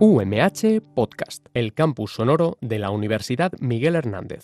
UMH Podcast, el campus sonoro de la Universidad Miguel Hernández.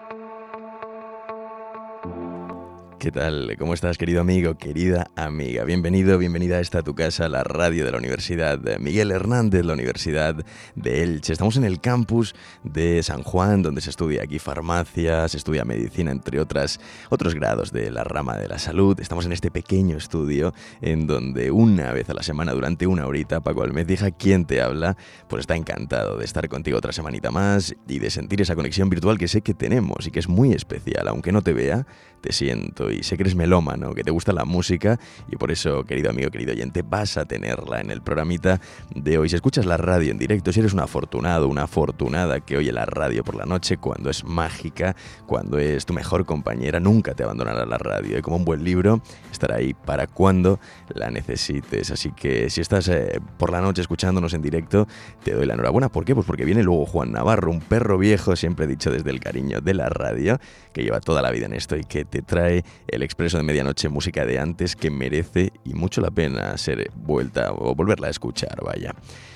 ¿Qué tal? ¿Cómo estás, querido amigo, querida amiga? Bienvenido, bienvenida a esta tu casa, la radio de la Universidad Miguel Hernández, la Universidad de Elche. Estamos en el campus de San Juan, donde se estudia aquí farmacia, se estudia medicina, entre otros grados de la rama de la salud. Estamos en este pequeño estudio en donde una vez a la semana, durante una horita, Paco Almezija, quien te habla, pues está encantado de estar contigo otra semanita más y de sentir esa conexión virtual que sé que tenemos y que es muy especial. Aunque no te vea, te siento y sé que eres melómano, que te gusta la música y por eso, querido amigo, querido oyente, vas a tenerla en el programita de hoy. Si escuchas la radio en directo, si eres un afortunado, una afortunada que oye la radio por la noche, cuando es mágica, cuando es tu mejor compañera, nunca te abandonará la radio y como un buen libro estará ahí para cuando la necesites. Así que si estás por la noche escuchándonos en directo, te doy la enhorabuena. ¿Por qué? Pues porque viene luego Juan Navarro, un perro viejo, siempre dicho desde el cariño de la radio, que lleva toda la vida en esto y que te trae el Expreso de Medianoche, música de antes que merece y mucho la pena ser vuelta o volverla a escuchar, vaya.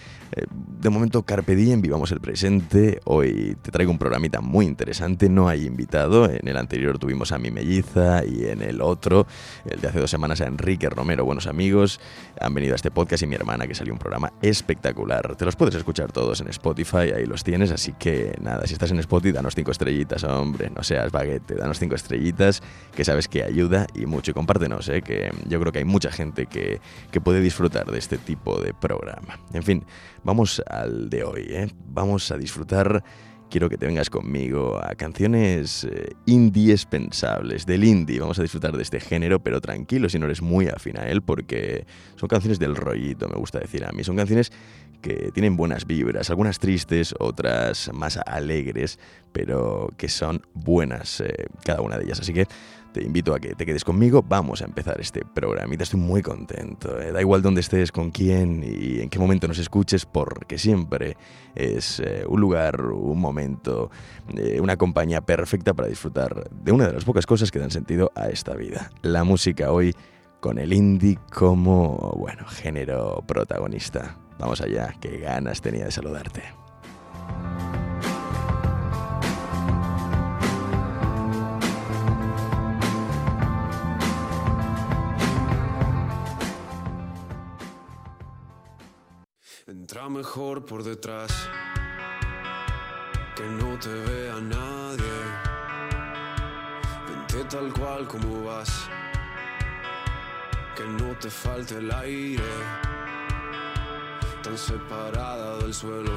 De momento, carpe diem, vivamos el presente. Hoy te traigo un programita muy interesante. No hay invitado. En el anterior tuvimos a mi melliza y en el otro, el de hace 2 semanas, a Enrique Romero. Buenos amigos han venido a este podcast y mi hermana, que salió un programa espectacular. Te los puedes escuchar todos en Spotify, ahí los tienes. Así que nada, si estás en Spotify, danos 5 estrellitas, hombre. No seas baguete, danos 5 estrellitas, que sabes que ayuda y mucho. Y compártenos, que yo creo que hay mucha gente que puede disfrutar de este tipo de programa. En fin, vamos al de hoy, Vamos a disfrutar, quiero que te vengas conmigo, a canciones indispensables del indie. Vamos a disfrutar de este género, pero tranquilo si no eres muy afín a él, porque son canciones del rollito, me gusta decir a mí. Son canciones que tienen buenas vibras, algunas tristes, otras más alegres, pero que son buenas cada una de ellas. Así que te invito a que te quedes conmigo. Vamos a empezar este programita. Estoy muy contento. Da igual dónde estés, con quién y en qué momento nos escuches, porque siempre es un lugar, un momento, una compañía perfecta para disfrutar de una de las pocas cosas que dan sentido a esta vida. La música hoy con el indie como, género protagonista. Vamos allá, qué ganas tenía de saludarte. Entra mejor por detrás, que no te vea nadie. Vente tal cual como vas, que no te falte el aire. Tan separada del suelo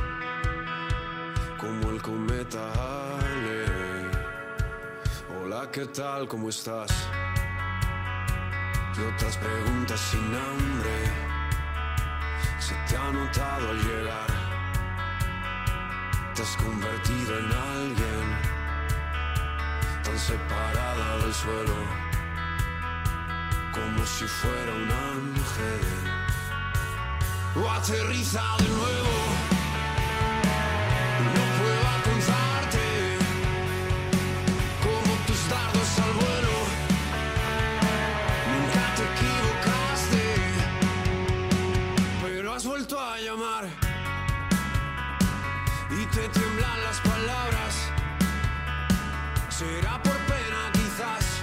como el cometa Halley. Hola, ¿qué tal? ¿Cómo estás? Y otras preguntas sin hambre. Se te ha notado al llegar, te has convertido en alguien tan separada del suelo como si fuera un ángel. O aterriza de nuevo, no puedo alcanzarte como tus dardos al vuelo. Nunca te equivocaste, has vuelto a llamar y te tiemblan las palabras. Será por pena quizás,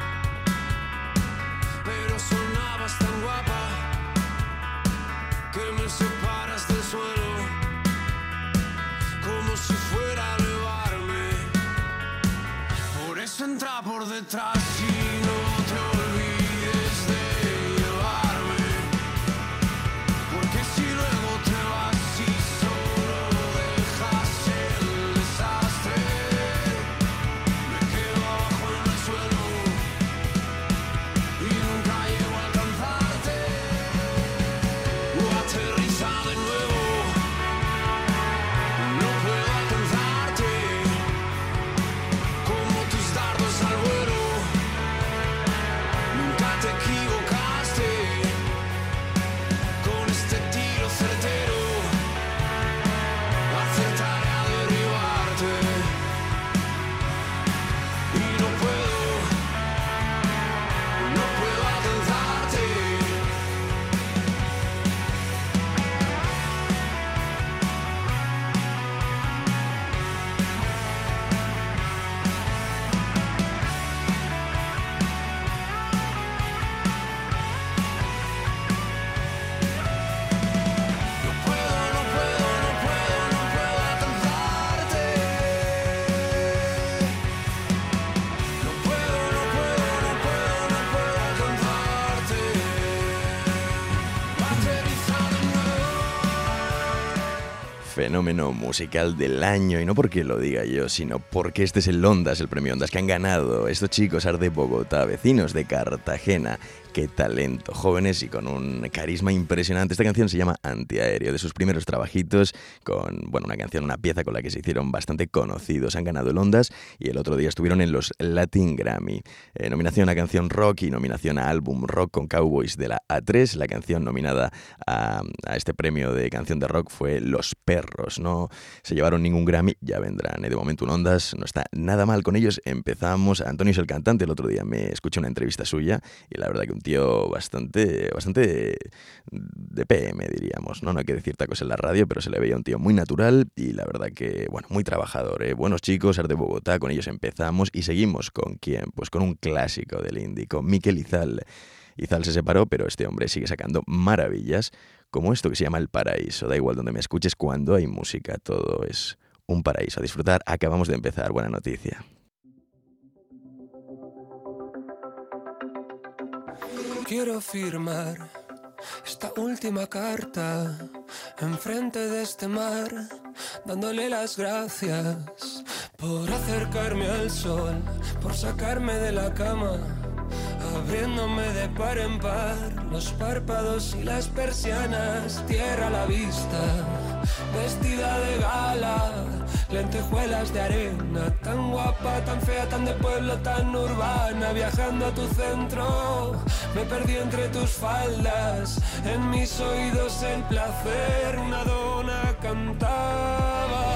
pero sonabas tan guapa que me separas del suelo como si fuera a elevarme. Por eso entra por detrás y no te olvides de llevarme, porque si luego te vas y solo dejas el desastre, me quedo abajo en el suelo y nunca llego a alcanzarte. O aterriza de nuevo, no puedo alcanzarte como tus dardos al vuelo. fenómeno musical del año, y no porque lo diga yo, sino porque este es el Ondas, el premio Ondas que han ganado estos chicos de Bogotá, vecinos de Cartagena. Qué talento, jóvenes y con un carisma impresionante. Esta canción se llama Antiaéreo, de sus primeros trabajitos, con una canción, una pieza con la que se hicieron bastante conocidos. Han ganado el Ondas y el otro día estuvieron en los Latin Grammy. Nominación a canción rock y nominación a álbum rock con Cowboys de la A3. La canción nominada a este premio de canción de rock fue Los Perros. No se llevaron ningún Grammy, ya vendrán. De momento un Ondas no está nada mal con ellos. Empezamos. Antonio es el cantante. El otro día me escuché una entrevista suya y la verdad que un tío bastante de PM, diríamos, ¿no? No hay que decir tacos en la radio, pero se le veía un tío muy natural y la verdad que, muy trabajador, ¿eh? Buenos chicos, de Bogotá, con ellos empezamos y seguimos ¿con quién? Pues con un clásico del indie, con Mikel Izal. Izal se separó, pero este hombre sigue sacando maravillas, como esto que se llama El Paraíso. Da igual donde me escuches, cuando hay música, todo es un paraíso. A disfrutar, acabamos de empezar, buena noticia. Quiero firmar esta última carta enfrente de este mar, dándole las gracias por acercarme al sol, por sacarme de la cama, abriéndome de par en par los párpados y las persianas, tierra a la vista, vestida de gala, lentejuelas de arena, tan guapa, tan fea, tan de pueblo, tan urbana, viajando a tu centro, me perdí entre tus faldas, en mis oídos el placer, una dona cantaba.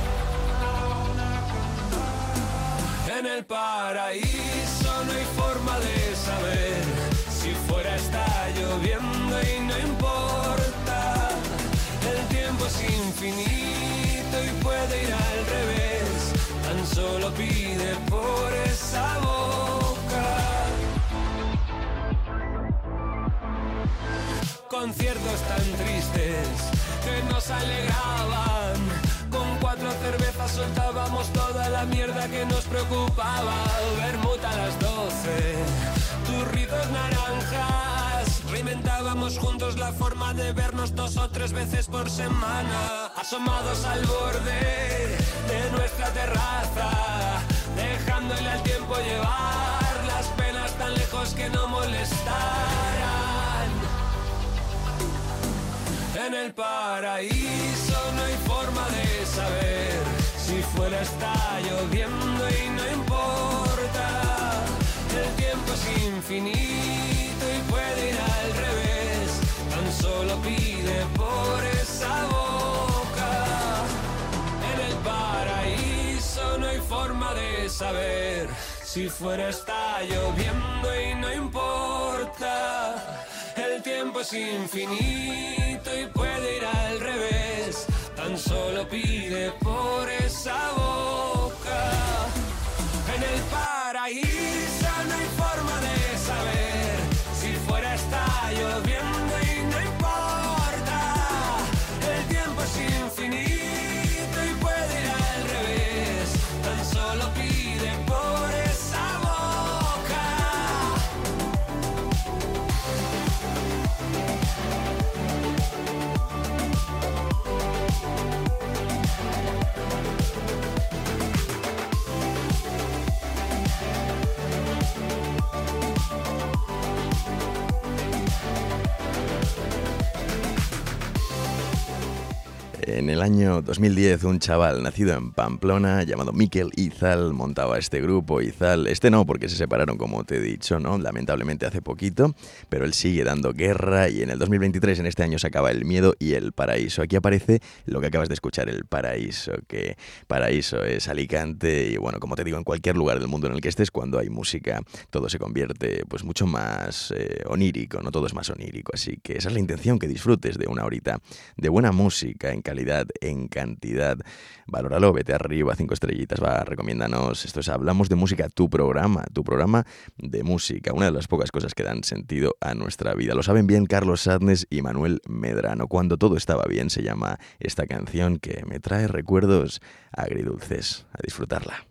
En el paraíso no hay forma de saber, si fuera está lloviendo y no importa, el tiempo es infinito y puede ir al revés, tan solo pide por esa boca. Conciertos tan tristes que nos alegraban, con 4 cervezas soltábamos toda la mierda que nos preocupaba. Vermut a las 12, turritos naranjas, reinventábamos juntos la forma de vernos 2 o 3 veces por semana, asomados al borde de nuestra terraza, dejándole al tiempo llevar las penas tan lejos que no molestaran. En el paraíso no hay forma de saber, si fuera está lloviendo y no importa, el tiempo es infinito y puede ir al revés, tan solo pide por esa boca. En el paraíso no hay forma de saber, si fuera está lloviendo y no importa, el tiempo es infinito y puede ir al revés, tan solo pide por esa boca. En el paraíso no hay forma de saber, si fuera está lloviendo y no importa, el tiempo es infinito y puede ir al revés, tan solo pide por esa boca. En el año 2010, un chaval nacido en Pamplona llamado Mikel Izal montaba este grupo. Izal, no porque se separaron, como te he dicho, ¿no? Lamentablemente hace poquito, pero él sigue dando guerra y en el 2023, en este año, se acaba El Miedo y El Paraíso. Aquí aparece lo que acabas de escuchar, El Paraíso, que Paraíso es Alicante y como te digo, en cualquier lugar del mundo en el que estés, cuando hay música, todo se convierte pues mucho más onírico, ¿no? Todo es más onírico, así que esa es la intención, que disfrutes de una horita de buena música en calidad, en cantidad. Valóralo, vete arriba, 5 estrellitas, recomiéndanos. Esto es Hablamos de Música, tu programa de música, una de las pocas cosas que dan sentido a nuestra vida. Lo saben bien Carlos Sadness y Manuel Medrano. Cuando todo estaba bien se llama esta canción, que me trae recuerdos agridulces. A disfrutarla.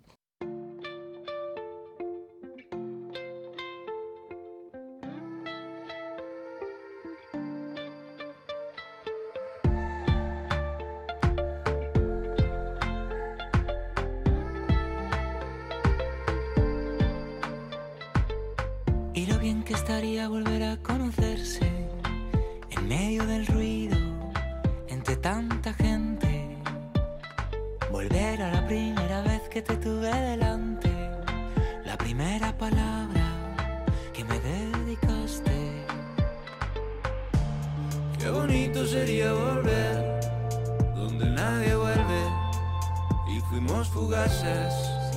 que estaría volver a conocerse en medio del ruido, entre tanta gente. Volver a la primera vez que te tuve delante, la primera palabra que me dedicaste. Qué bonito sería volver donde nadie vuelve y fuimos fugaces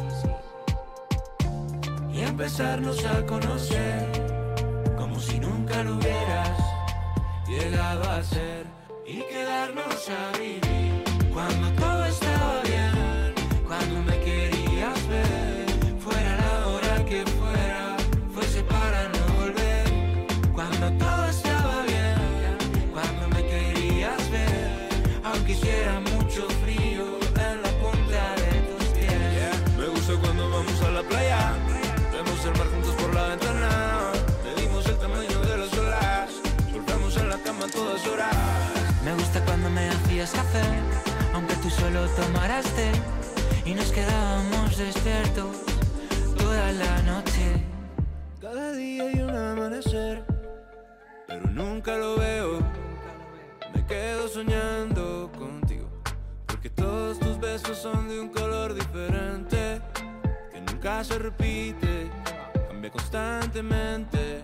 y empezarnos a conocer como si nunca lo hubieras llegado a ser y quedarnos a vivir cuando todo estaba bien, cuando me querías ver, fuera la hora que fuera, fuese para no volver, cuando todo estaba bien, cuando me querías ver, aunque hiciera mucho frío en la punta de tus pies. Me gusta cuando vamos a la playa, vemos el mar juntos por la ventana, medimos el tamaño de las olas, soltamos en la cama todas horas. Me gusta cuando me hacías café, aunque tú solo tomaras té, y nos quedábamos despiertos toda la noche. Cada día hay un amanecer, pero nunca lo veo. Me quedo soñando contigo, porque todos tus besos son de un color diferente, que nunca se repite, cambia constantemente.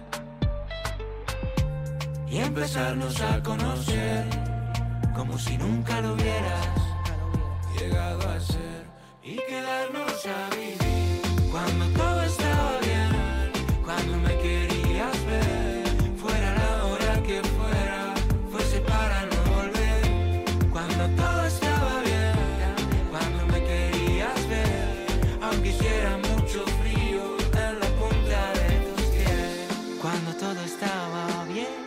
Y empezarnos a conocer como si nunca lo hubieras llegado a ser y quedarnos a vivir cuando todo estaba bien, cuando me querías ver, fuera la hora que fuera, fuese para no volver, cuando todo estaba bien, cuando me querías ver, aunque hiciera mucho frío en la punta de tus pies, cuando todo estaba bien.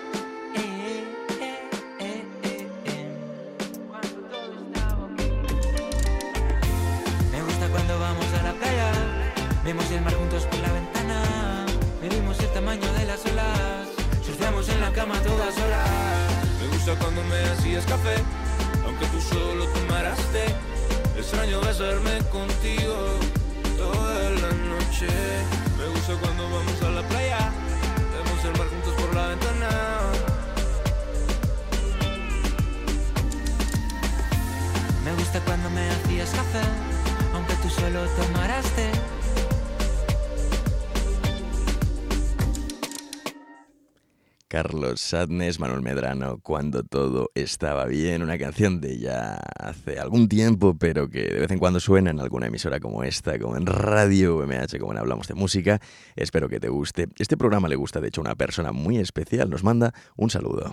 Vemos el mar juntos por la ventana, medimos el tamaño de las olas, surfeamos en la cama todas horas. Me gusta cuando me hacías café, aunque tú solo tomaras té. Extraño besarme contigo toda la noche. Me gusta cuando vamos a la playa, vemos el mar juntos por la ventana. Me gusta cuando me hacías café, aunque tú solo tomaras té. Carlos Sadness, Manuel Medrano, Cuando todo estaba bien, una canción de ya hace algún tiempo, pero que de vez en cuando suena en alguna emisora como esta, como en Radio UMH, como en Hablamos de Música. Espero que te guste. Este programa le gusta, de hecho, a una persona muy especial. Nos manda un saludo.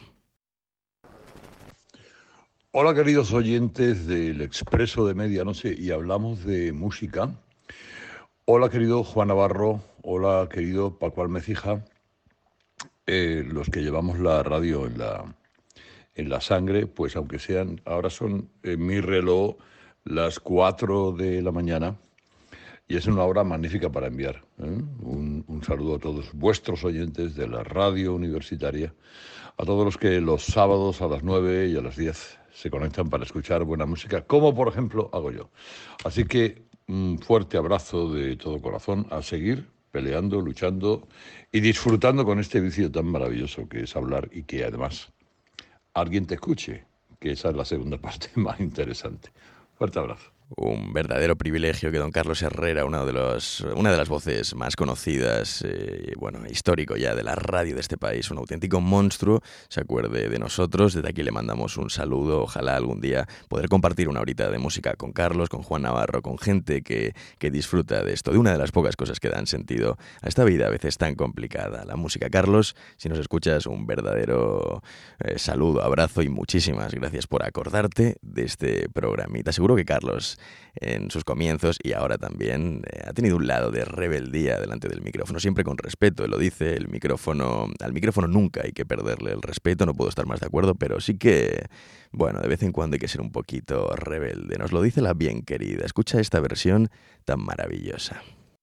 Hola, queridos oyentes del Expreso de Medianoche y Hablamos de Música. Hola, querido Juan Navarro. Hola, querido Paco Almecija. Los que llevamos la radio en la sangre, pues aunque sean, ahora son en mi reloj las 4 de la mañana y es una hora magnífica para enviar un saludo a todos vuestros oyentes de la radio universitaria, a todos los que los sábados a las 9 y a las 10 se conectan para escuchar buena música, como por ejemplo hago yo. Así que un fuerte abrazo de todo corazón, a seguir peleando, luchando y disfrutando con este vicio tan maravilloso que es hablar y que además alguien te escuche, que esa es la segunda parte más interesante. Fuerte abrazo. Un verdadero privilegio que don Carlos Herrera, una de las voces más conocidas, histórico ya de la radio de este país, un auténtico monstruo, se acuerde de nosotros. Desde aquí le mandamos un saludo. Ojalá algún día poder compartir una horita de música con Carlos, con Juan Navarro, con gente que disfruta de esto, de una de las pocas cosas que dan sentido a esta vida a veces tan complicada, la música. Carlos, si nos escuchas, un verdadero saludo, abrazo y muchísimas gracias por acordarte de este programita. Seguro que Carlos, en sus comienzos y ahora también, ha tenido un lado de rebeldía delante del micrófono, siempre con respeto. Él lo dice, al micrófono nunca hay que perderle el respeto, no puedo estar más de acuerdo, pero sí que, bueno, de vez en cuando hay que ser un poquito rebelde. Nos lo dice la bien querida. Escucha esta versión tan maravillosa.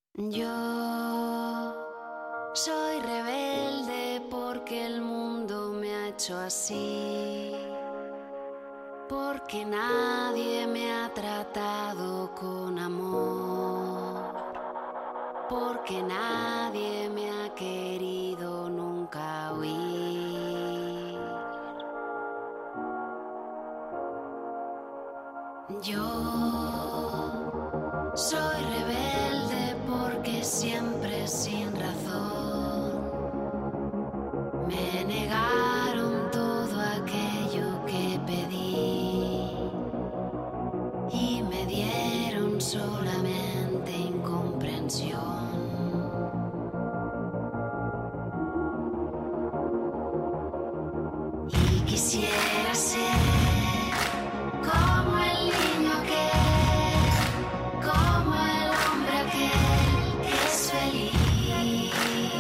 Yo soy rebelde porque el mundo me ha hecho así, porque nadie me ha tratado con amor, porque nadie me ha querido Yo soy rebelde porque siempre sin razón me negaron todo aquello que pedí y me dieron solamente incomprensión. Y quisiera ser como el niño aquel, como el hombre aquel que es feliz.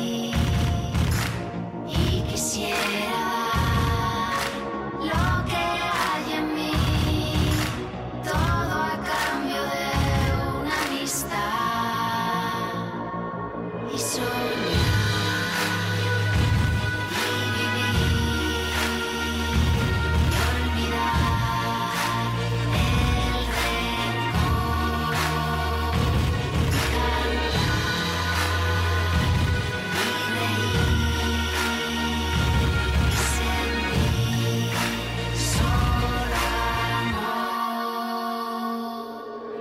Y quisiera dar lo que hay en mí, todo a cambio de una amistad. Y soñar y vivir y olvidar el rencor, cantar y reír y sentir solo amor.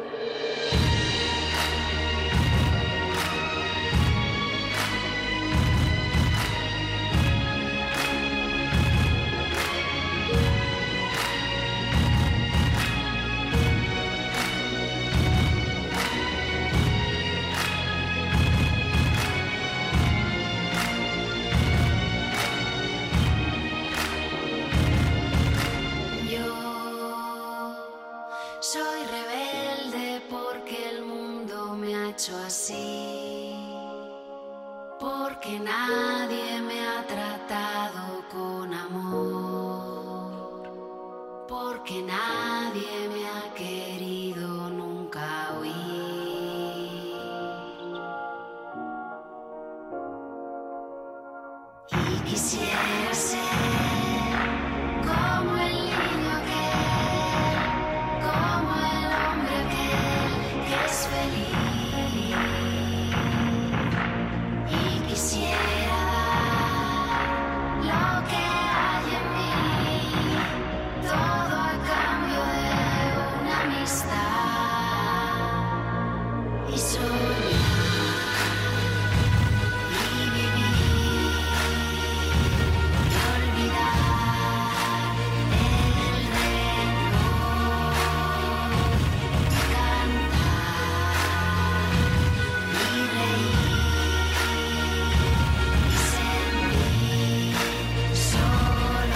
Yo soy rebelde porque el mundo me ha hecho así, porque nadie me ha tratado con amor, porque nadie me ha querido nunca oír. Y quisiera ser como el niño aquel, como el hombre aquel que es feliz. Y quisiera dar lo que hay en mí, todo a cambio de una amistad. Y soñar y vivir y olvidar el rencor, cantar y reír y sentir solo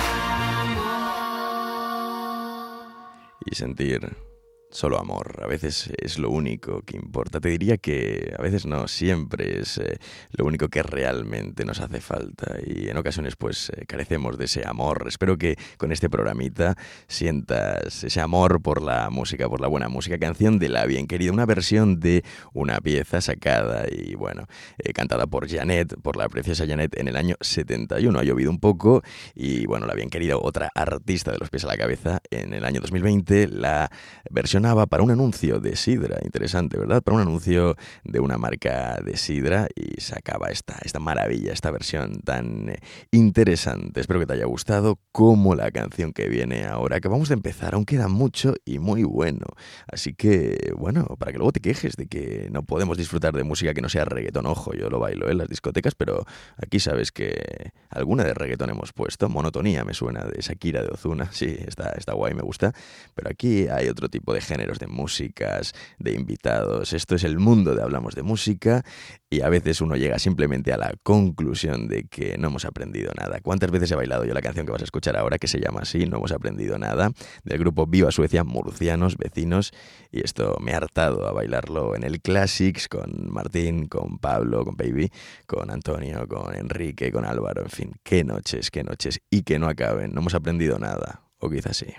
amor. Y sentir solo amor. A veces es lo único que importa. Te diría que a veces no, siempre es lo único que realmente nos hace falta. Y en ocasiones pues carecemos de ese amor. Espero que con este programita sientas ese amor por la música, por la buena música. Canción de La Bien Querida, una versión de una pieza sacada y bueno, cantada por Janet, por la preciosa Janet en el año 71. Ha llovido un poco y bueno, La Bien Querida, otra artista de los pies a la cabeza, en el año 2020 la versionaba para un anuncio de sidra. Interesante, ¿verdad? Para un anuncio de una marca de sidra y sacaba esta maravilla, esta versión tan interesante. Espero que te haya gustado, como la canción que viene ahora. Acabamos de empezar, aún queda mucho y muy bueno. Así que, bueno, para que luego te quejes de que no podemos disfrutar de música que no sea reggaetón. Ojo, yo lo bailo en las discotecas, pero aquí sabes que alguna de reggaetón hemos puesto. Monotonía me suena, de Shakira, de Ozuna. Sí, está guay, me gusta. Pero aquí hay otro tipo de géneros, de músicas, de invitados. Esto es el mundo de Hablamos de Música y a veces uno llega simplemente a la conclusión de que no hemos aprendido nada. ¿Cuántas veces he bailado yo la canción que vas a escuchar ahora, que se llama así, No hemos aprendido nada, del grupo Viva Suecia, murcianos, vecinos, y esto me ha hartado a bailarlo en el Classics con Martín, con Pablo, con Baby, con Antonio, con Enrique, con Álvaro, en fin, qué noches, y que no acaben, no hemos aprendido nada, o quizás sí.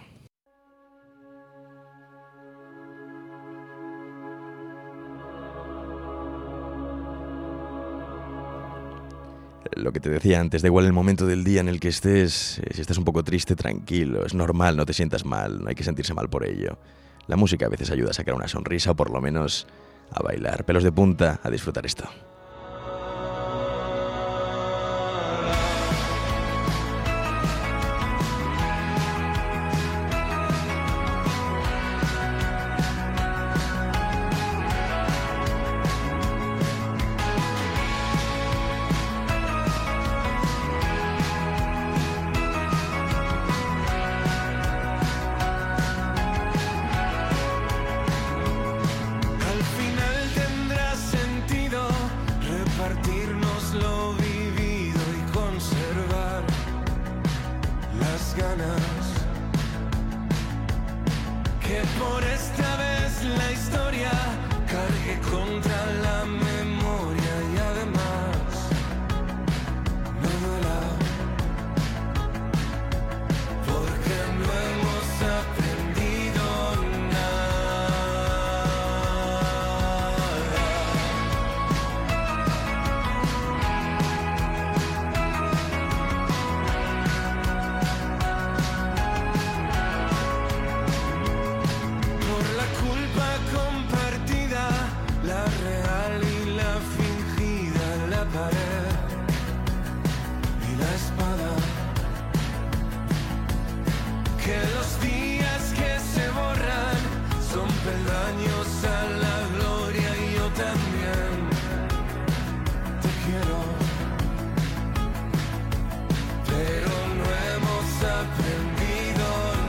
Lo que te decía antes, da igual el momento del día en el que estés, si estás un poco triste, tranquilo, es normal, no te sientas mal, no hay que sentirse mal por ello. La música a veces ayuda a sacar una sonrisa o por lo menos a bailar. Pelos de punta, a disfrutar esto. las ganas, que por esta vez la historia cargue contra la memoria y además no duela, porque no hemos aprendido peldaños a la gloria y yo también te quiero, pero no hemos aprendido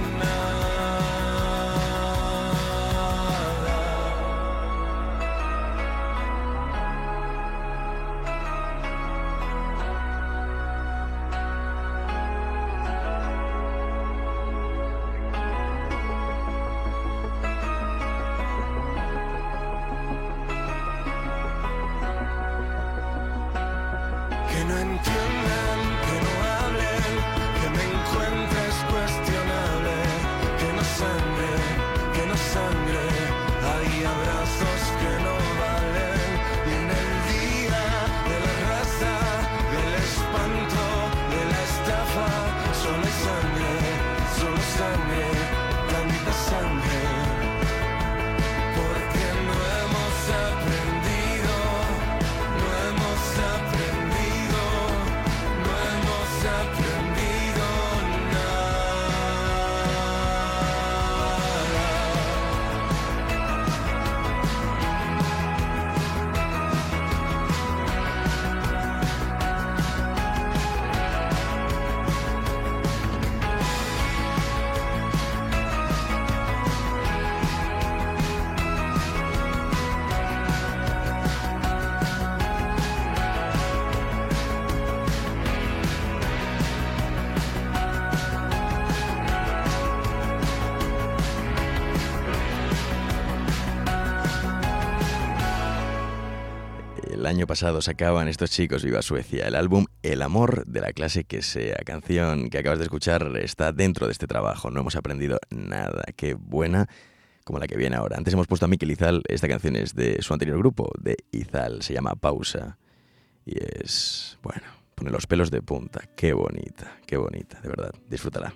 El año pasado sacaban estos chicos Viva Suecia el álbum El amor de la clase que sea. Canción que acabas de escuchar está dentro de este trabajo. No hemos aprendido nada. Qué buena como la que viene ahora. Antes hemos puesto a Mikel Izal. Esta canción es de su anterior grupo, de Izal. Se llama Pausa. Y es, bueno, pone los pelos de punta. Qué bonita, de verdad. Disfrútala.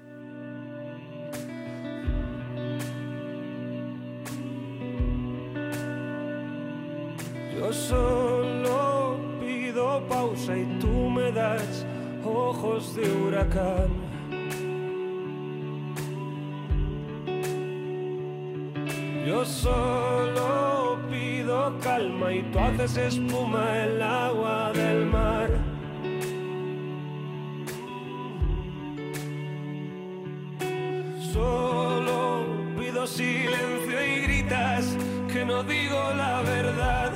Yo solo pido pausa y tú me das ojos de huracán. Yo solo pido calma y tú haces espuma el agua del mar. Solo pido silencio y gritas que no digo la verdad.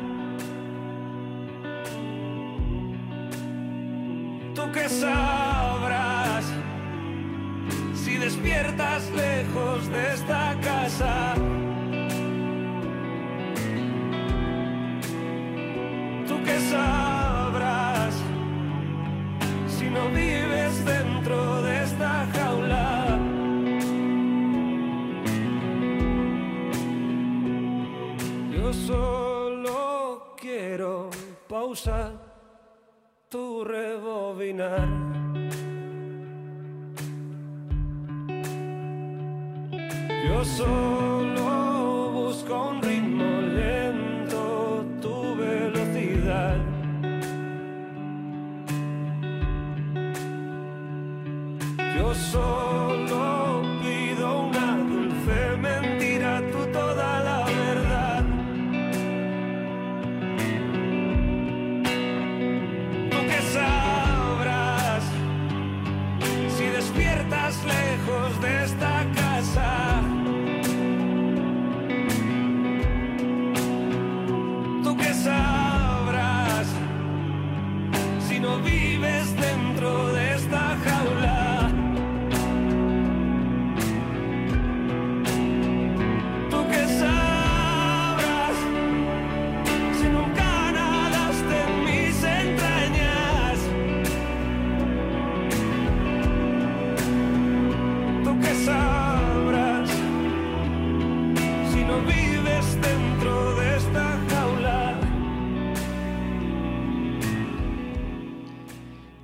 Tú que sabrás si despiertas lejos de esta casa. Tú que sabrás si no vives dentro de esta jaula. Yo solo quiero pausa, tu rebobinar. Yo solo busco un ritmo lento, tu velocidad. Yo solo pido una dulce mentira, tú toda la verdad. Tú que sabrás si despiertas lejos de esta casa. Tú que sabrás si no vives dentro de esta jaula.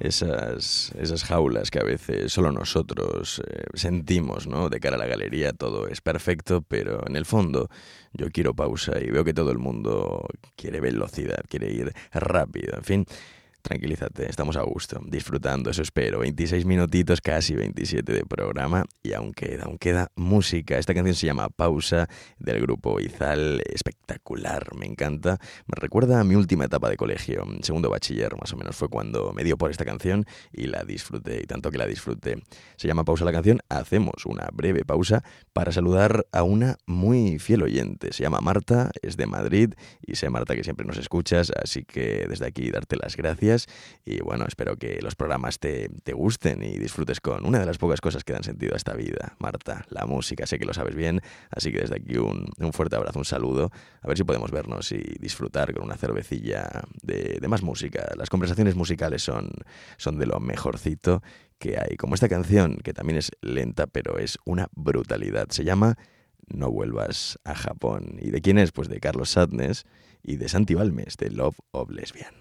esas jaulas que a veces solo nosotros sentimos, ¿no? De cara a la galería todo es perfecto, pero en el fondo yo quiero pausa y veo que todo el mundo quiere velocidad, quiere ir rápido, en fin. Tranquilízate, estamos a gusto, disfrutando, eso espero. 26 minutitos, casi 27 de programa y aún queda música. Esta canción se llama Pausa, del grupo Izal, espectacular, me encanta. Me recuerda a mi última etapa de colegio, segundo bachiller más o menos, fue cuando me dio por esta canción y la disfruté, y tanto que la disfruté. Se llama Pausa la canción, hacemos una breve pausa para saludar a una muy fiel oyente. Se llama Marta, es de Madrid y sé, Marta, que siempre nos escuchas, así que desde aquí darte las gracias. Y bueno, espero que los programas te gusten y disfrutes con una de las pocas cosas que dan sentido a esta vida, Marta, la música, sé que lo sabes bien, así que desde aquí un fuerte abrazo, un saludo, a ver si podemos vernos y disfrutar con una cervecilla de más música. Las conversaciones musicales son de lo mejorcito que hay, como esta canción, que también es lenta, pero es una brutalidad, se llama No vuelvas a Japón. ¿Y de quién es? Pues de Carlos Sadness y de Santi Balmes, de Love of Lesbian.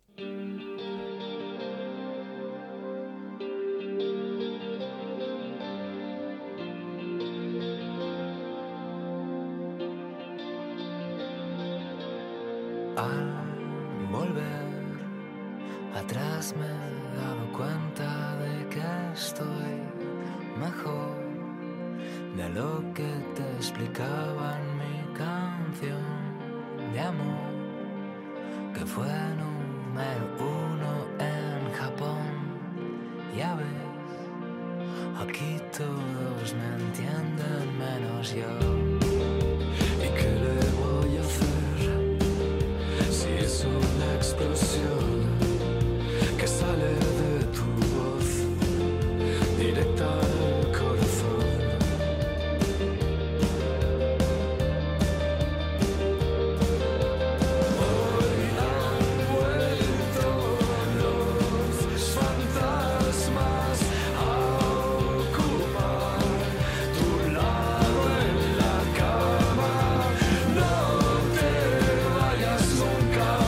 Al volver atrás me he dado cuenta de que estoy mejor de lo que te explicaba en mi canción de amor, que fue número 1 en Japón. Ya ves, aquí todos me entienden menos yo. ¿Y qué le voy a hacer? Es una explosión que sale de tu voz directa al corazón. Hoy han vuelto los fantasmas a ocupar tu lado en la cama. No te vayas nunca.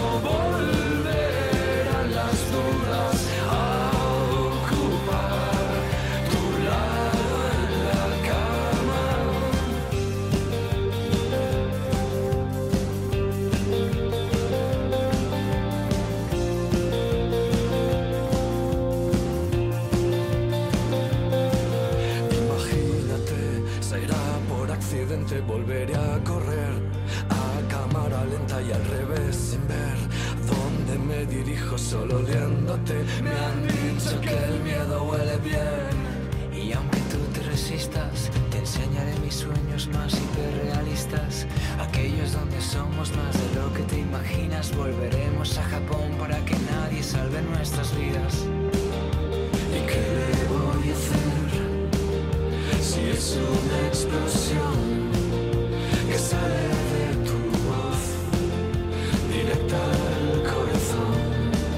Volveré a correr a cámara lenta y al revés sin ver dónde me dirijo, solo oliéndote. Me han dicho que el miedo huele bien y aunque tú te resistas, te enseñaré mis sueños más hiperrealistas, aquellos donde somos más de lo que te imaginas. Volveremos a Japón para que nadie salve nuestras vidas. ¿Y qué le voy a hacer si es una explosión que sale de tu voz directa al corazón?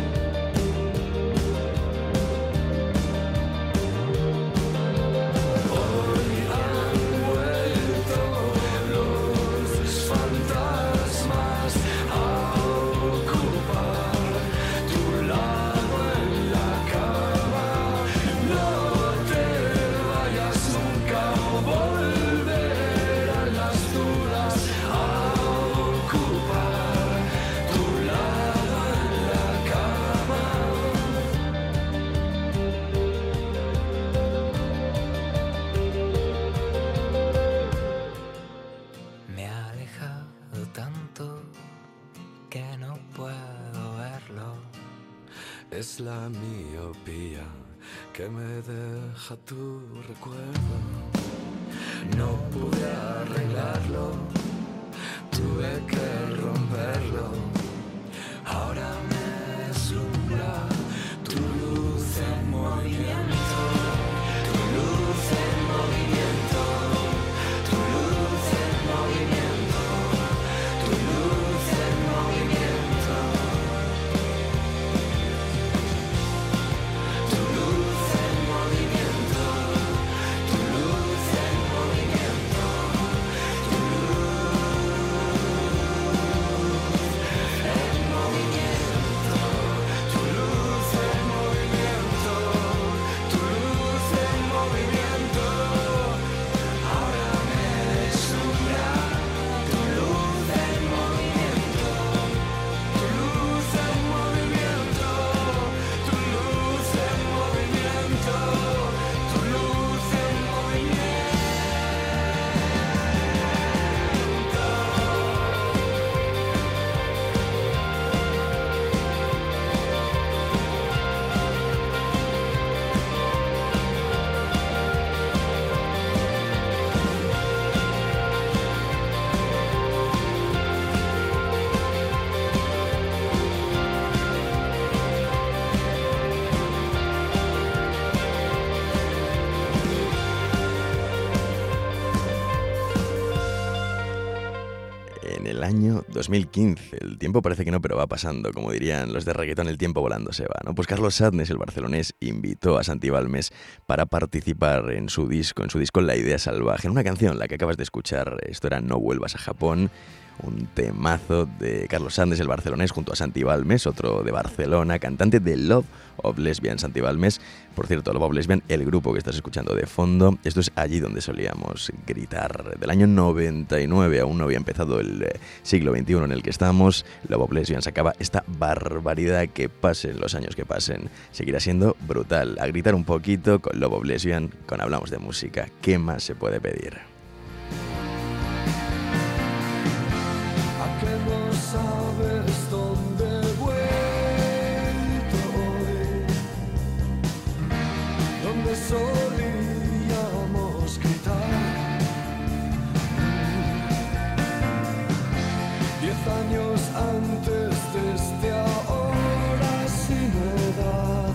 Hoy han vuelto los fantasmas a ocupar tu lado en la cama. No te vayas nunca o volverán las dudas a ocupar tu lado en la cama. Me ha alejado tanto que no puedo verlo. Es la miopía que me deja tu recuerdo. No pude arreglarlo, tuve que romperlo. Ahora me deslumbra tu luz en movimiento, tu luz en movimiento, tu luz en movimiento, tu luz en movimiento, tu luz en movimiento, tu luz en movimiento, tu luz en movimiento. año 2015. El tiempo parece que no, pero va pasando. Como dirían los de reggaetón, el tiempo volando se va, ¿no? Pues Carlos Sadness, el barcelonés, invitó a Santi Balmes para participar en su disco La Idea Salvaje, en una canción, la que acabas de escuchar. Esto era No Vuelvas a Japón, un temazo de Carlos Sadness, el barcelonés, junto a Santi Balmes, otro de Barcelona, cantante de Love of Lesbian, Santi Balmes. Por cierto, Love of Lesbian, el grupo que estás escuchando de fondo, esto es Allí donde solíamos gritar. Del año 99, aún no había empezado el siglo XXI en el que estamos. Love of Lesbian sacaba esta barbaridad que pasen los años que pasen. Seguirá siendo brutal. A gritar un poquito con Love of Lesbian, con Hablamos de Música. ¿Qué más se puede pedir? Sabes dónde he vuelto hoy, donde solíamos gritar. 10 años antes desde ahora sin edad,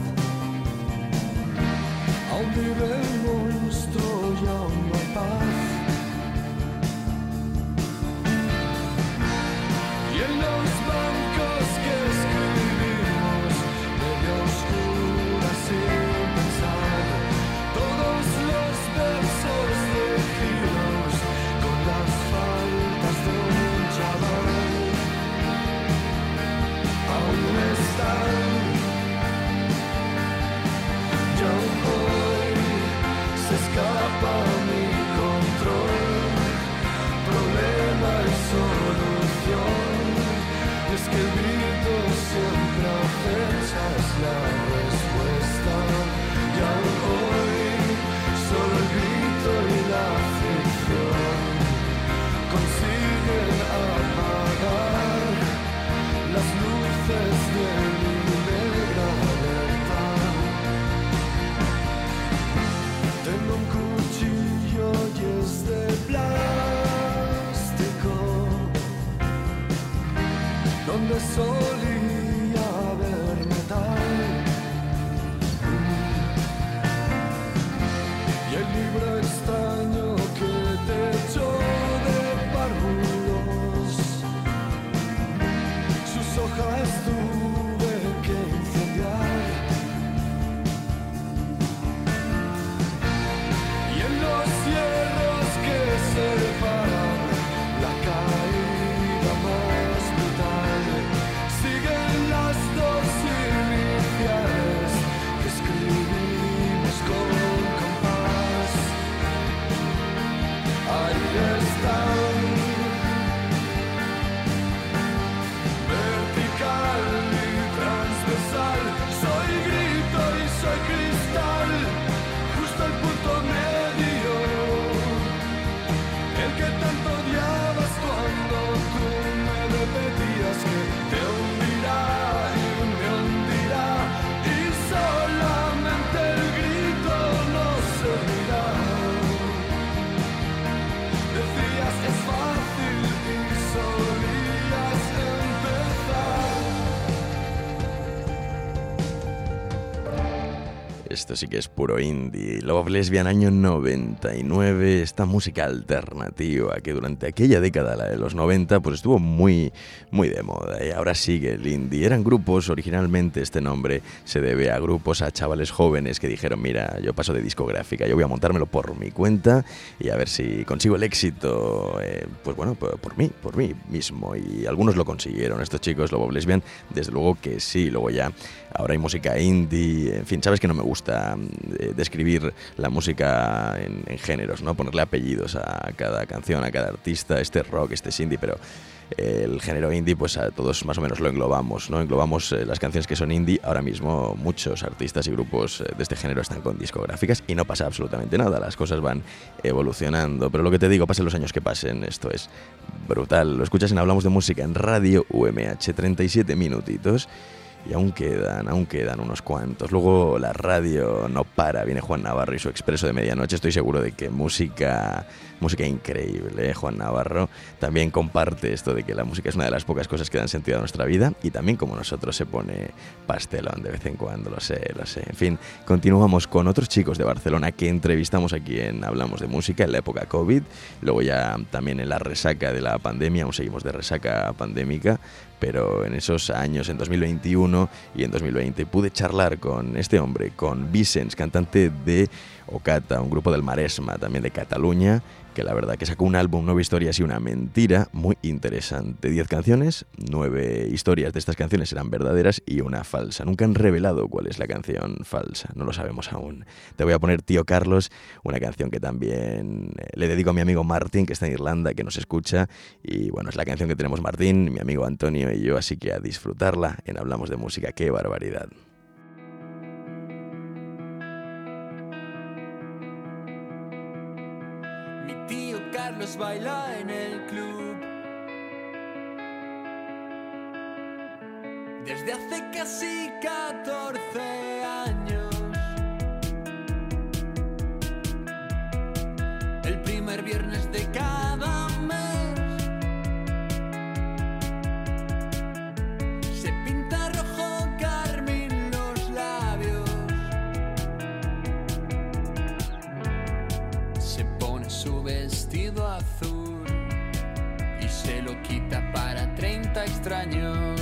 aún vive el monstruo y aún no hay paz. Y en los bancos que escribimos, medio oscuras sin pensar, todos los versos de giros con las faltas de un chaval aún están. Ya hoy se escapa mi control, problema y solución. Es que el grito siempre acechas la respuesta. Ya hoy solo el grito y la fricción consiguen apagar las luces de mi negra alerta. Tengo un cuchillo y es de plástico, donde solía haber metal, y el libro extraño que te echó de párvulos, sus hojas tuve que incendiar. Y en los cierros que separan la caída más brutal, siguen las dos iniciales que escribimos con compás. Ahí están, vertical y transversal. Soy grito y soy cristal, justo el punto medio, el que tanto odiabas cuando tú me repetías que te hundirá y me hundirá, y solamente el grito no servirá. Decías es fácil y solías empezar. Esto sí que es puro indie. Love of Lesbian, año 99. Esta música alternativa que durante aquella década, la de los 90, pues estuvo muy de moda. Y ahora sigue el indie. Eran grupos, originalmente este nombre se debe a grupos, a chavales jóvenes que dijeron, mira, yo paso de discográfica, yo voy a montármelo por mi cuenta y a ver si consigo el éxito, pues bueno, por mí mismo. Y algunos lo consiguieron, estos chicos, Love of Lesbian, desde luego que sí. Luego ya, ahora hay música indie, en fin, sabes que no me gusta describir la música en géneros, ¿no? Ponerle apellidos a cada canción, a cada artista, este es rock, este es indie, pero el género indie, pues a todos más o menos lo englobamos, ¿no? Englobamos las canciones que son indie. Ahora mismo muchos artistas y grupos de este género están con discográficas y no pasa absolutamente nada, las cosas van evolucionando, pero lo que te digo, pasen los años que pasen, esto es brutal. Lo escuchas en Hablamos de Música en Radio UMH, 37 minutitos. Y aún quedan unos cuantos. Luego la radio no para, viene Juan Navarro y su Expreso de Medianoche. Estoy seguro de que música increíble, Juan Navarro. También comparte esto de que la música es una de las pocas cosas que dan sentido a nuestra vida, y también como nosotros se pone pastelón de vez en cuando, lo sé. En fin, continuamos con otros chicos de Barcelona que entrevistamos aquí en Hablamos de Música en la época COVID, luego ya también en la resaca de la pandemia, aún seguimos de resaca pandémica, pero en esos años, en 2021 y en 2020, pude charlar con este hombre, con Vicenç, cantante de Ocata, un grupo del Maresma, también de Cataluña, que la verdad que sacó un álbum, 9 historias y una mentira, muy interesante. 10 canciones, 9 historias de estas canciones eran verdaderas y una falsa. Nunca han revelado cuál es la canción falsa, no lo sabemos aún. Te voy a poner Tío Carlos, una canción que también le dedico a mi amigo Martín, que está en Irlanda, que nos escucha, y bueno, es la canción que tenemos Martín, mi amigo Antonio y yo, así que a disfrutarla en Hablamos de Música. ¡Qué barbaridad! Carlos baila en el club desde hace casi 14 años. El primer viernes de cada mes se pinta rojo carmín los labios, se pone su vestido azul y se lo quita para 30 extraños.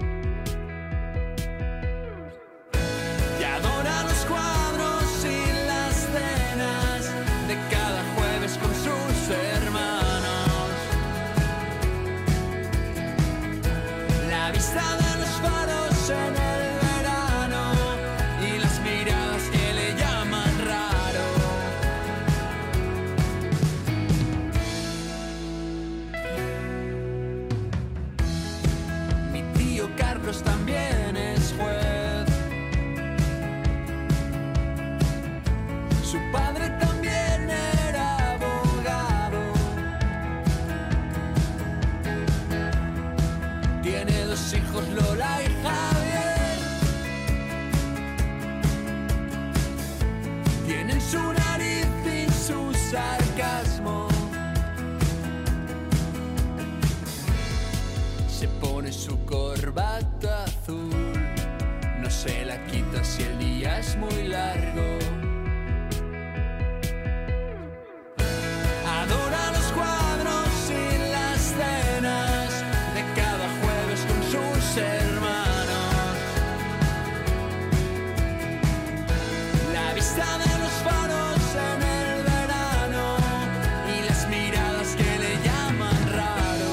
Y adora los cuadros y las cenas de cada jueves con sus hermanos. La vista de los faros en el verano y las miradas que le llaman raro. Mi tío Carlos también es juez. Su padre también era abogado. Tiene 2 hijos, Lola y Javier. Tienen su nariz y su sarcasmo. Se pone su corbata azul, no se la quita si el día es muy largo. Adora los cuadros y las cenas de cada jueves con sus hermanos. La vista de los faros en el verano y las miradas que le llaman raro.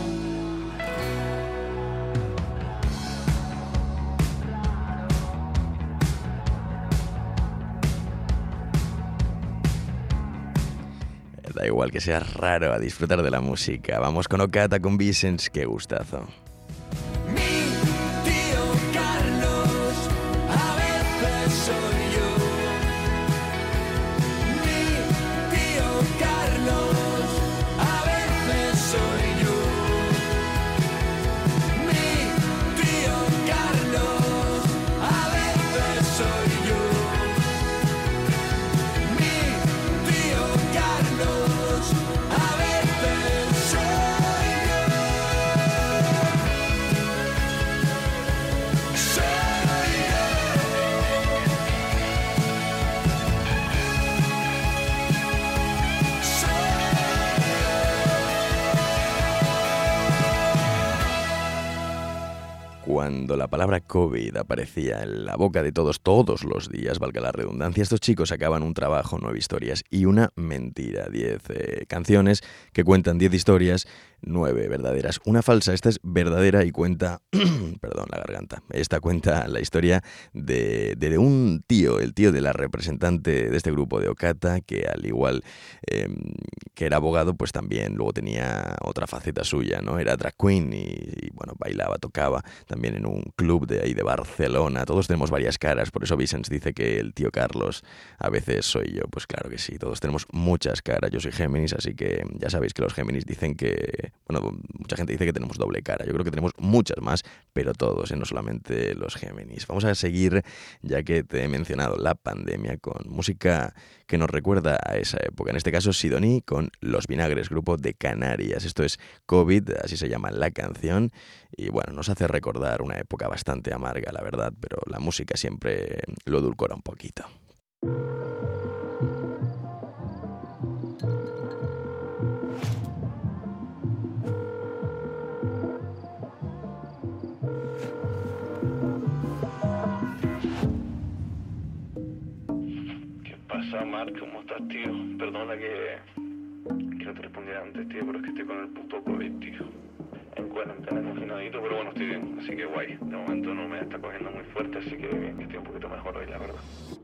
Da igual que sea raro, a disfrutar de la música. Vamos con Ocata, con Vicenç, qué gustazo. Mi tío Carlos, a veces soy yo. Mi tío Carlos, a veces soy yo. Mi tío Carlos, a veces soy yo. Mi tío Carlos, a veces soy yo. Cuando la palabra COVID aparecía en la boca de todos los días, valga la redundancia, estos chicos sacaban un trabajo, 9 historias y una mentira. 10 canciones que cuentan 10 historias, 9 verdaderas. Una falsa, esta es verdadera y cuenta, perdón, la garganta. Esta cuenta la historia de un tío, el tío de la representante de este grupo de Ocata, que al igual que era abogado, pues también luego tenía otra faceta suya, ¿no? Era drag queen y bueno, bailaba, tocaba también en un club de ahí de Barcelona. Todos tenemos varias caras, por eso Vicenç dice que el tío Carlos a veces soy yo. Pues claro que sí, todos tenemos muchas caras. Yo soy Géminis, así que ya sabéis que los Géminis dicen que mucha gente dice que tenemos doble cara. Yo creo que tenemos muchas más, pero todos, no solamente los Géminis. Vamos a seguir, ya que te he mencionado la pandemia, con música que nos recuerda a esa época. En este caso, Sidoní con Los Vinagres, grupo de Canarias. Esto es COVID, así se llama la canción. Y bueno, nos hace recordar una época bastante amarga, la verdad, pero la música siempre lo edulcora un poquito. Marc, ¿cómo estás, tío? Perdona que no te respondiera antes, tío, pero es que estoy con el puto COVID, tío. En cuarentena, confinadito, pero bueno, estoy bien, así que guay. De momento no me está cogiendo muy fuerte, así que estoy un poquito mejor hoy, la verdad.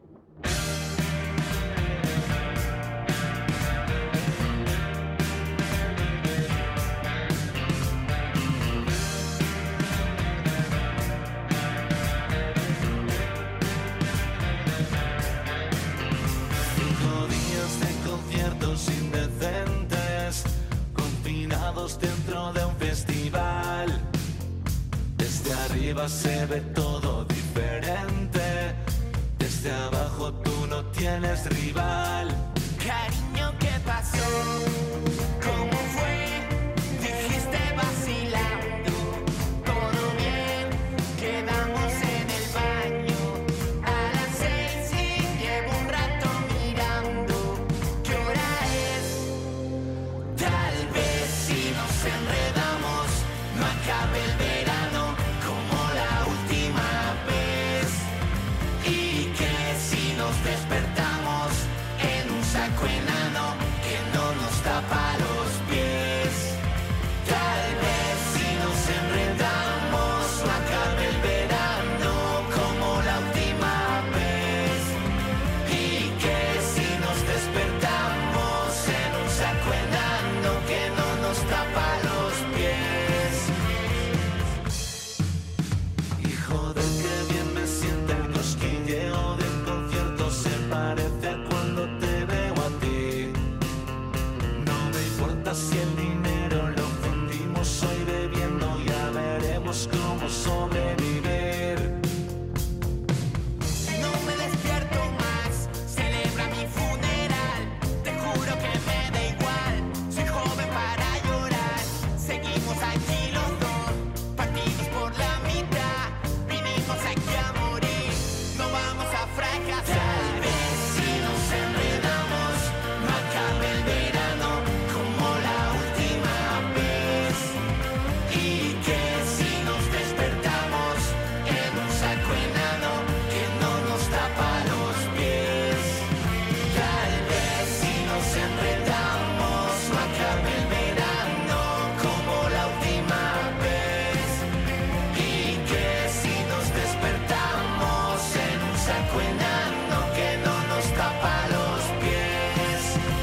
Indecentes, confinados dentro de un festival. Desde arriba se ve todo diferente, desde abajo tú no tienes rival. Cariño, ¿qué pasó? ¿Cómo fue? Dijiste vacilando, todo bien, quedamos en el baño a las 6 y llevo un rato mirando. ¿Qué hora es? Tal vez si nos enredamos no acabe el verano como la última vez. Y que si nos despertamos en un saco enano que no nos tapa los pies. Tal vez si nos enredamos no acabe el verano como la última vez. Y que si nos despertamos en un saco enano que no nos tapa los pies. Hijo de que bien me siente el cosquilleo del concierto, se parece a cuando te veo a ti. No me importa si el dinero lo fundimos hoy bebiendo, ya veremos cómo sobrevivir. No me despierto más, celebra mi funeral. Te juro que me da igual, soy joven para llorar. Seguimos aquí los dos, partidos por la mitad. Vinimos aquí a morir, no vamos a fracasar. Tal vez si nos enredamos no acabe el verano como la última vez. Y que si nos despertamos en un saco enano que no nos tapa los pies. Tal vez si nos enredamos no acabe el verano como la última vez. Y que si nos despertamos en un saco enano que no nos tapa los pies.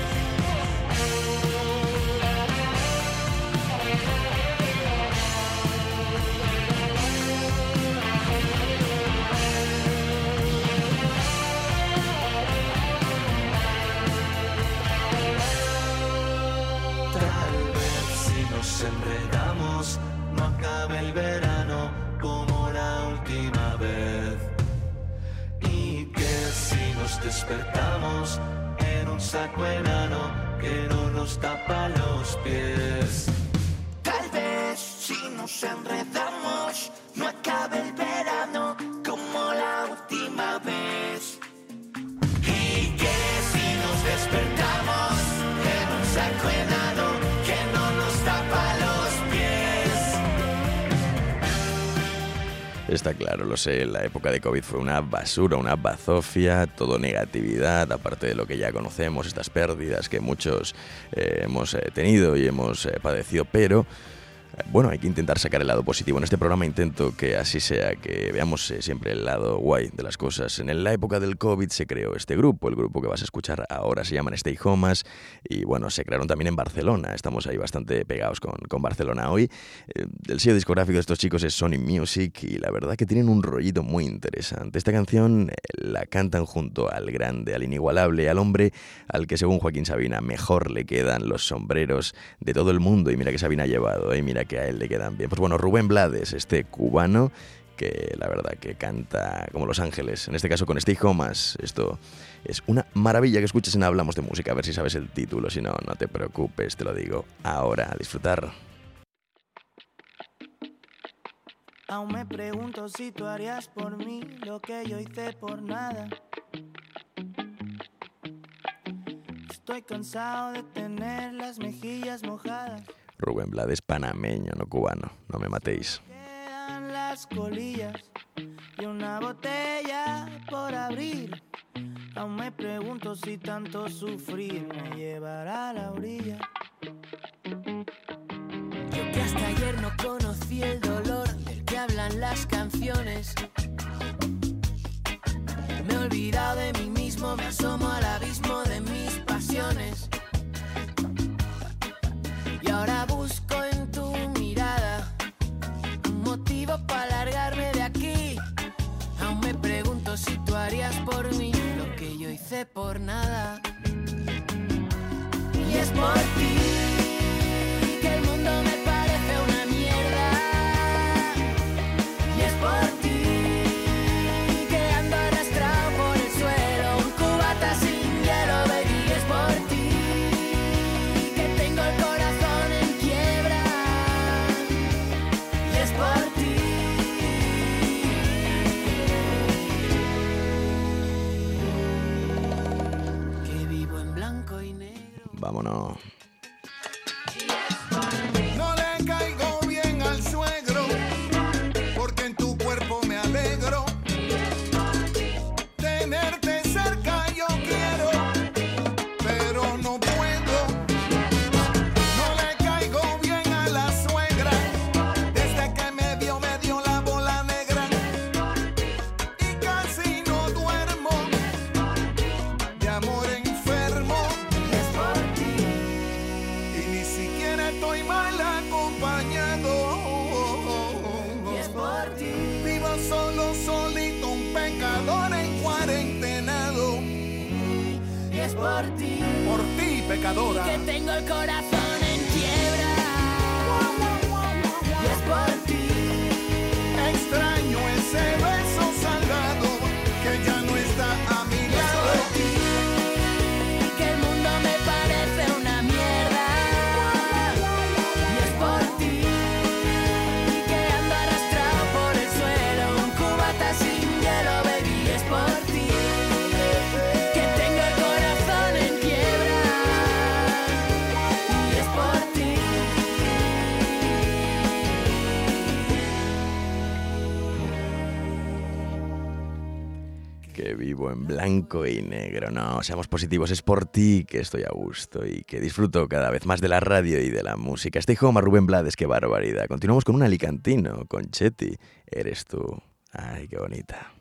Tal vez si nos enredamos no acabe el verano como la última vez. Y que si nos despertamos en un saco enano que no nos tapa los pies. Tal vez si nos enredamos no acabe el verano como la última vez. Y que si nos despertamos en un saco enano que no nos tapa los pies. Está claro, lo sé, la época de COVID fue una basura, una bazofia, todo negatividad, aparte de lo que ya conocemos, estas pérdidas que muchos hemos tenido y hemos padecido, pero Bueno, hay que intentar sacar el lado positivo. En este programa intento que así sea, que veamos siempre el lado guay de las cosas. En la época del COVID se creó este grupo, el grupo que vas a escuchar ahora se llaman Stay Homas, y bueno, se crearon también en Barcelona. Estamos ahí bastante pegados con Barcelona hoy. El sello discográfico de estos chicos es Sony Music y la verdad que tienen un rollito muy interesante. Esta canción la cantan junto al grande, al inigualable, al hombre al que según Joaquín Sabina mejor le quedan los sombreros de todo el mundo. Y mira que Sabina ha llevado, mira que a él le quedan bien. Pues bueno, Rubén Blades, este cubano que la verdad que canta como Los Ángeles, en este caso con Stay Homas. Esto es una maravilla que escuches en Hablamos de Música, a ver si sabes el título, si no, no te preocupes, te lo digo ahora, a disfrutar. Aún me pregunto si tú harías por mí lo que yo hice por nada. Estoy cansado de tener las mejillas mojadas. Rubén Blades, panameño, no cubano, no me matéis. Quedan las colillas y una botella por abrir. Aún me pregunto si tanto sufrir me llevará a la orilla. Yo que hasta ayer no conocí el dolor del que hablan las canciones. Me he olvidado de mí mismo, me asomo al abismo de mis pasiones. Y ahora busco en tu mirada un motivo para largarme de aquí. Aún me pregunto si tú harías por mí lo que yo hice por nada. Y es por ti que el mundo me parece una mierda. Y es por ti que ando arrastrado por el suelo, un cubata sin hielo, baby. Y es por ti que tengo el corazón en quiebra. Y es por ti. Que vivo en blanco y negro. Vámonos. No le caigo bien al suegro, porque en tu cuerpo me alegro. Tenerte cerca yo quiero, pero no puedo. No le caigo bien a la suegra, desde que me dio la bola negra. Y casi no duermo, de amor enfermo. Y es por ti. Y ni siquiera estoy mal acompañado. Y es por ti. Vivo solo, solito, un pecador en cuarentenado. Y es por ti. Por ti, pecadora. Que tengo el corazón en quiebra. Y es por ti. Extraño ese beso salgado que ya no está a mi Y es lado. por ti que el mundo me parece una mierda. Y es por ti que ando arrastrado por el suelo, un cubata sin hielo, baby. Y es por ti que tengo el corazón en quiebra. Y es por ti. Que vivo en blanco y negro. No, seamos positivos, es por ti que estoy a gusto y que disfruto cada vez más de la radio y de la música. Stay Home, Rubén Blades, qué barbaridad. Continuamos con un alicantino, con Chetty. Eres tú. Ay, qué bonita.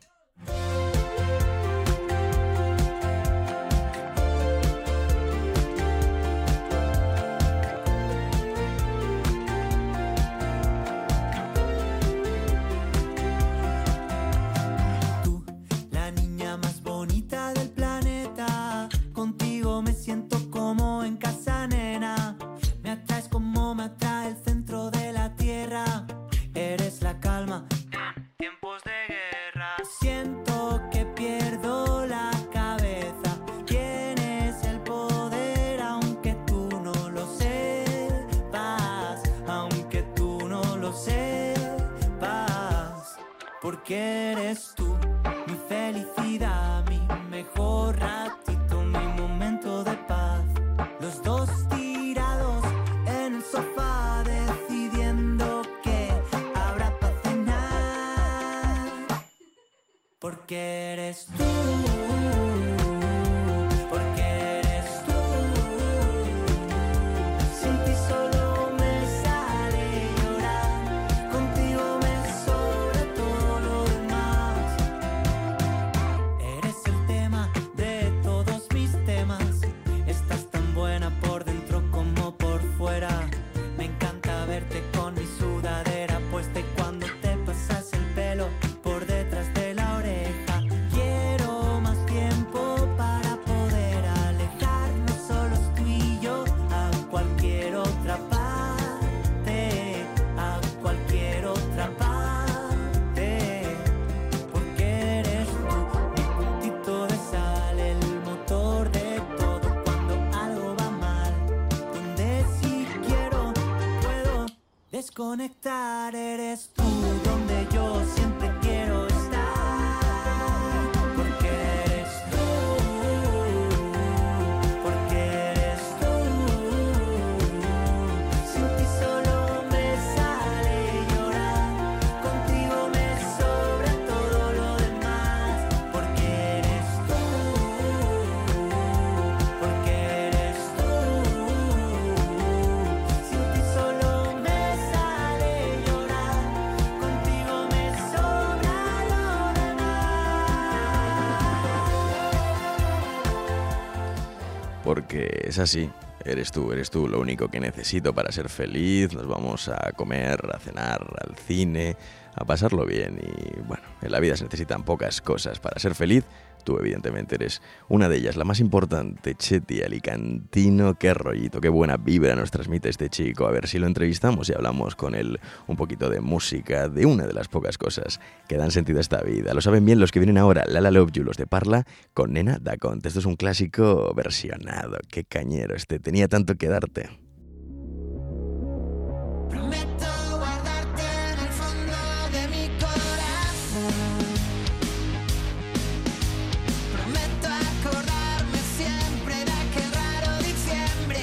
La niña más bonita del planeta, contigo me siento como en casa, nena. Me atraes como me atrae el centro de la tierra. Eres la calma en tiempos de guerra. Siento que pierdo la cabeza. Tienes el poder aunque tú no lo sepas. Aunque tú no lo sepas. Porque eres tú mi felicidad, mi mejor ratito, mi momento de paz. Los dos tirados en el sofá decidiendo que habrá para cenar. Porque eres tú. Porque eres tú. Sin ti solo me sale llorar. desconectar, eres tú donde yo siempre quiero estar, porque eres tú, porque eres tú. Sin ti solo me sale llorar, contigo me sobra todo lo demás, porque eres tú, porque eres tú. Sin ti solo me sale llorar, contigo me sobra lo demás. Porque es así, eres tú lo único que necesito para ser feliz. Nos vamos a comer, a cenar, al cine, a pasarlo bien. Y bueno, en la vida se necesitan pocas cosas para ser feliz. Tú evidentemente eres una de ellas, la más importante. Cheti alicantino, qué rollito, qué buena vibra nos transmite este chico. A ver si lo entrevistamos y hablamos con él un poquito de música, de una de las pocas cosas que dan sentido a esta vida. Lo saben bien los que vienen ahora, Lala Love You, los de Parla, con Nena da Conte. Esto es un clásico versionado, qué cañero este, tenía tanto que darte. Prometo guardarte en el fondo de mi corazón. Prometo acordarme siempre de aquel raro diciembre.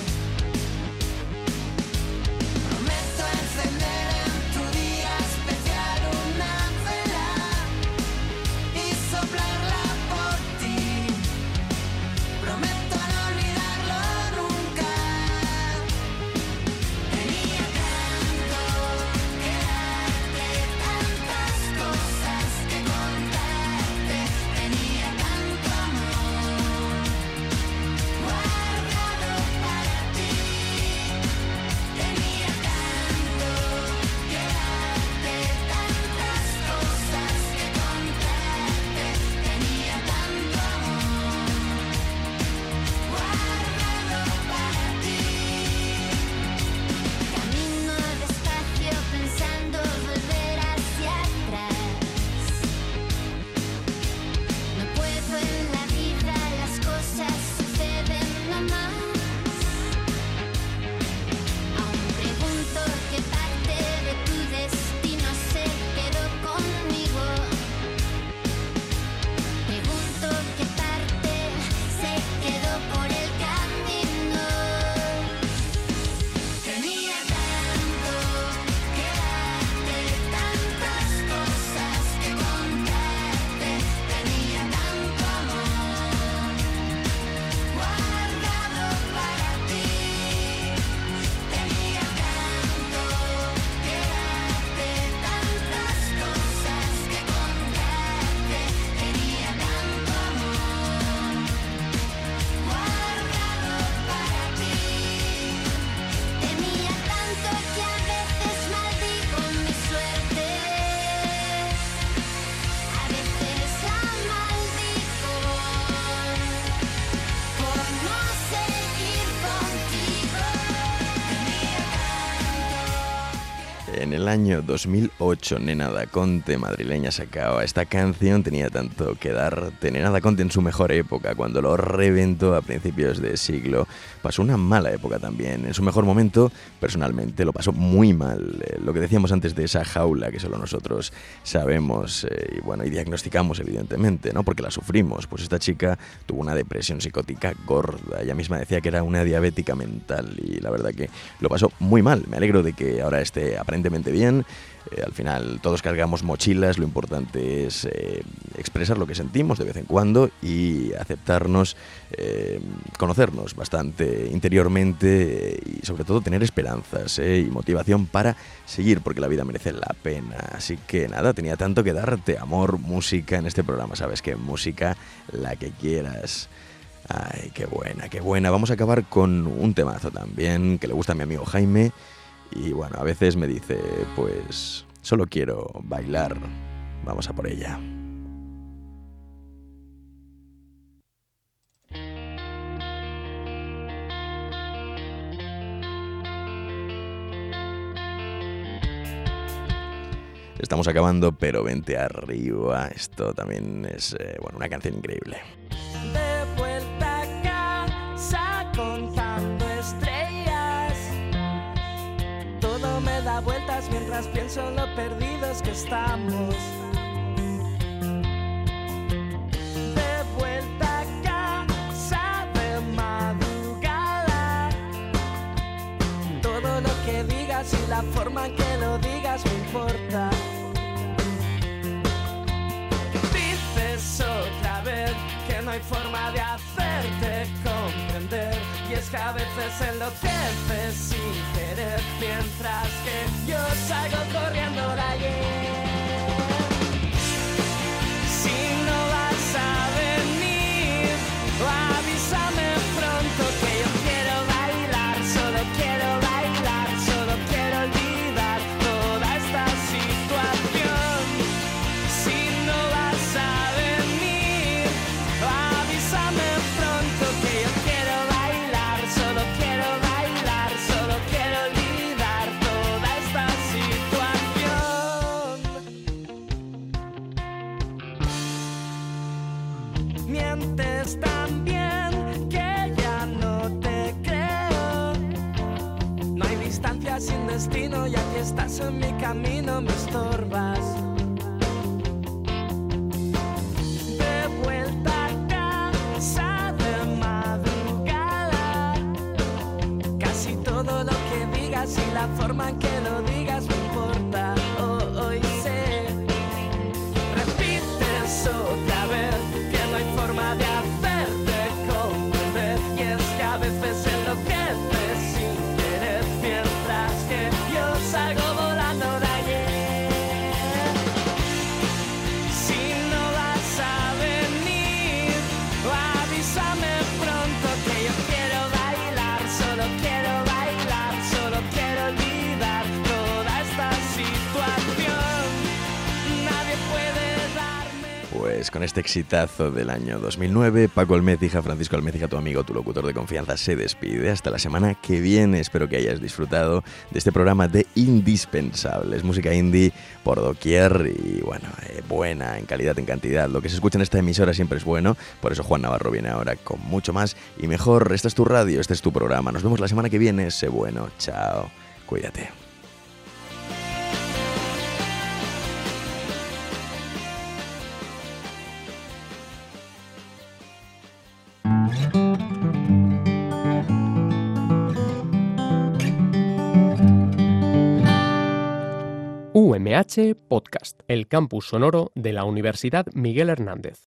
Prometo encender en tu día especial una vela y soplarla por ti. Prometo no olvidarlo nunca. Tenía tanto que darte, tantas cosas que contarte. Tenía tanto amor guardado para ti. Tenía tanto que darte, tantas cosas que contarte. Tenía tanto amor guardado para ti. Camino despacio pensando volver hacia atrás. No puedo en la vida, las cosas suceden nomás. Aún pregunto qué parte de tu destino se quedó conmigo. Pregunto qué parte se quedó por el camino. Tenía tanto que darte, tantas cosas que contarte. Tenía tanto amor guardado para ti. Tenía tanto que darte, tantas cosas que contarte. Tenía tanto amor guardado para ti. Tenía tanto que a veces maldigo mi suerte, a veces la maldigo por no seguir contigo. Tenía En el año 2008, Nena da Conte, madrileña, sacaba esta canción, Tenía tanto que darte. Nena da Conte en su mejor época, cuando lo reventó a principios de siglo. Pasó una mala época también. En su mejor momento, personalmente, lo pasó muy mal. Lo que decíamos antes de esa jaula que solo nosotros sabemos y bueno, y diagnosticamos evidentemente, ¿no? Porque la sufrimos. Pues esta chica tuvo una depresión psicótica gorda. Ella misma decía que era una diabética mental y la verdad que lo pasó muy mal. Me alegro de que ahora esté aparentemente bien. Al final todos cargamos mochilas, lo importante es expresar lo que sentimos de vez en cuando y aceptarnos, conocernos bastante interiormente y sobre todo tener esperanzas y motivación para seguir, porque la vida merece la pena. Así que nada, tenía tanto que darte, amor, música en este programa, sabes que música la que quieras. Ay, qué buena, qué buena. Vamos a acabar con un temazo también que le gusta a mi amigo Jaime. Y bueno, a veces me dice, pues solo quiero bailar, vamos a por ella. Estamos acabando, pero vente arriba. Esto también es bueno, una canción increíble. De vuelta a casa contando estrellas, todo me da da vueltas mientras pienso en lo perdidos que estamos. De vuelta a casa de madrugada. Todo lo que digas y la forma en que lo digas me importa. Dices otra vez que no hay forma de hacerte comprender. Y es que a veces enloqueces sin querer, mientras que yo salgo corriendo de ayer. Si no vas a venir, avísame pronto que yo quiero bailar. Solo quiero bailar, solo quiero olvidar toda esta situación. Si no vas a venir, avísame pronto que yo quiero bailar. Solo quiero bailar, solo quiero olvidar toda esta situación. Mientes también que ya no te creo. No hay distancia sin destino y aquí estás en mi camino, me estorbas. De vuelta a casa de madrugada. Casi todo lo que digas y la forma en que lo digas me importa. Hoy sé, repites otra vez que no hay forma de hacerte comprender. Y es que a veces enloqueces sin querer, mientras que yo salgo volando de ayer. Si no vas a venir, avísame pronto que yo quiero bailar. Solo quiero bailar, solo quiero olvidar toda esta situación. Nadie puede darme. Pues con este exitazo del año 2009, Paco Almécija, Francisco Almécija, tu amigo, tu locutor de confianza, se despide. Hasta la semana que viene. Espero que hayas disfrutado de este programa de Indispensables. Música indie por doquier y, bueno, buena en calidad, en cantidad. Lo que se escucha en esta emisora siempre es bueno. Por eso Juan Navarro viene ahora con mucho más y mejor. Esta es tu radio, este es tu programa. Nos vemos la semana que viene. Sé bueno. Chao. Cuídate. UMH Podcast, el campus sonoro de la Universidad Miguel Hernández.